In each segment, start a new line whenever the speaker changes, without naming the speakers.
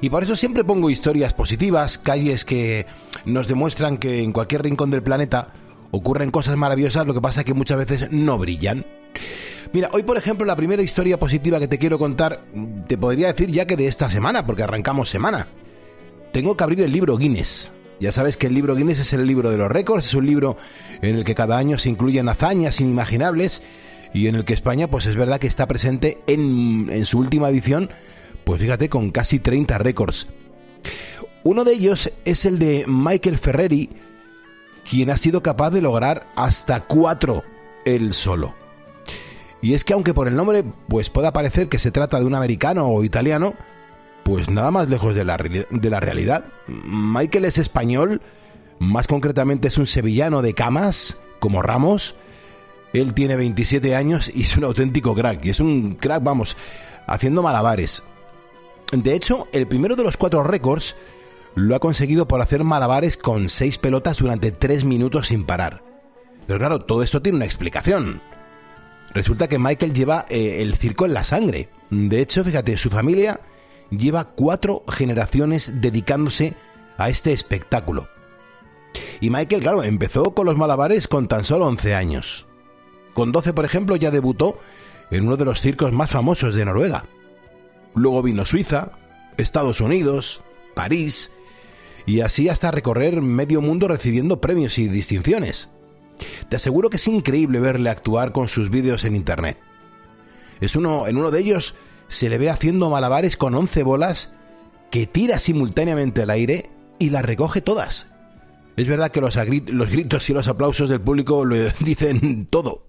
Y por eso siempre pongo historias positivas, calles que nos demuestran que en cualquier rincón del planeta ocurren cosas maravillosas, lo que pasa es que muchas veces no brillan. Mira, hoy por ejemplo la primera historia positiva que te quiero contar, te podría decir ya que de esta semana, porque arrancamos semana. Tengo que abrir el libro Guinness. Ya sabes que el libro Guinness es el libro de los récords, es un libro en el que cada año se incluyen hazañas inimaginables y en el que España pues es verdad que está presente en su última edición, pues fíjate, con casi 30 récords. Uno de ellos es el de Michael Ferreri, quien ha sido capaz de lograr hasta 4 él solo. Y es que aunque por el nombre pues pueda parecer que se trata de un americano o italiano, pues nada más lejos de la realidad. Michael es español, más concretamente es un sevillano de camas, como Ramos. Él tiene 27 años y es un auténtico crack, y es un crack, vamos, haciendo malabares. De hecho, el primero de los 4 récords lo ha conseguido por hacer malabares con 6 pelotas durante 3 minutos sin parar. Pero claro, todo esto tiene una explicación. Resulta que Michael lleva el circo en la sangre. De hecho, fíjate, su familia lleva 4 generaciones dedicándose a este espectáculo. Y Michael, claro, empezó con los malabares con tan solo 11 años. Con 12, por ejemplo, ya debutó en uno de los circos más famosos de Noruega. Luego vino Suiza, Estados Unidos, París, y así hasta recorrer medio mundo recibiendo premios y distinciones. Te aseguro que es increíble verle actuar con sus vídeos en internet. En uno de ellos se le ve haciendo malabares con 11 bolas que tira simultáneamente al aire y las recoge todas. Es verdad que los gritos y los aplausos del público lo dicen todo.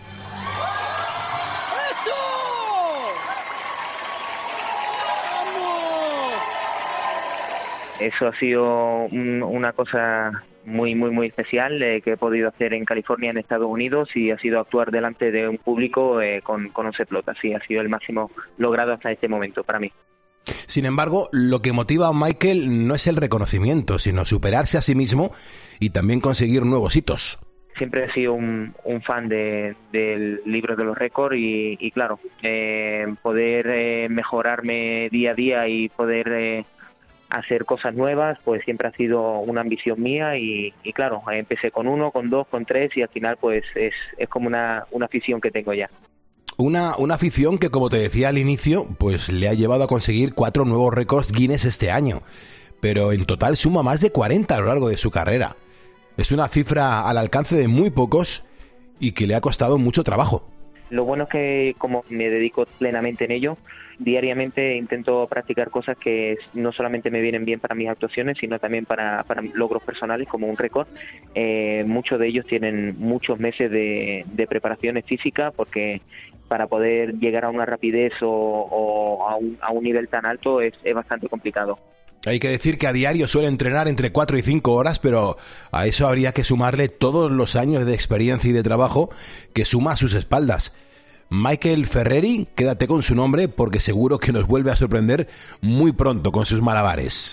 Eso ha sido una cosa muy especial que he podido hacer en California, en Estados Unidos, y ha sido actuar delante de un público con 11 pelotas. Sí, ha sido el máximo logrado hasta este momento para mí.
Sin embargo, lo que motiva a Michael no es el reconocimiento, sino superarse a sí mismo y también conseguir nuevos hitos.
Siempre he sido un fan del libro de los récords y claro, poder mejorarme día a día y poder hacer cosas nuevas, pues siempre ha sido una ambición mía y claro, empecé con 1, con 2, con 3 y al final pues es como una afición que tengo ya.
Una afición que, como te decía al inicio, pues le ha llevado a conseguir 4 nuevos récords Guinness este año, pero en total suma más de 40 a lo largo de su carrera. Es una cifra al alcance de muy pocos y que le ha costado mucho trabajo.
Lo bueno es que como me dedico plenamente en ello, diariamente intento practicar cosas que no solamente me vienen bien para mis actuaciones, sino también para logros personales como un récord. Muchos de ellos tienen muchos meses de preparaciones físicas porque para poder llegar a una rapidez o a un nivel tan alto es bastante complicado.
Hay que decir que a diario suele entrenar entre 4 y 5 horas, pero a eso habría que sumarle todos los años de experiencia y de trabajo que suma a sus espaldas. Michael Ferreri, quédate con su nombre porque seguro que nos vuelve a sorprender muy pronto con sus malabares.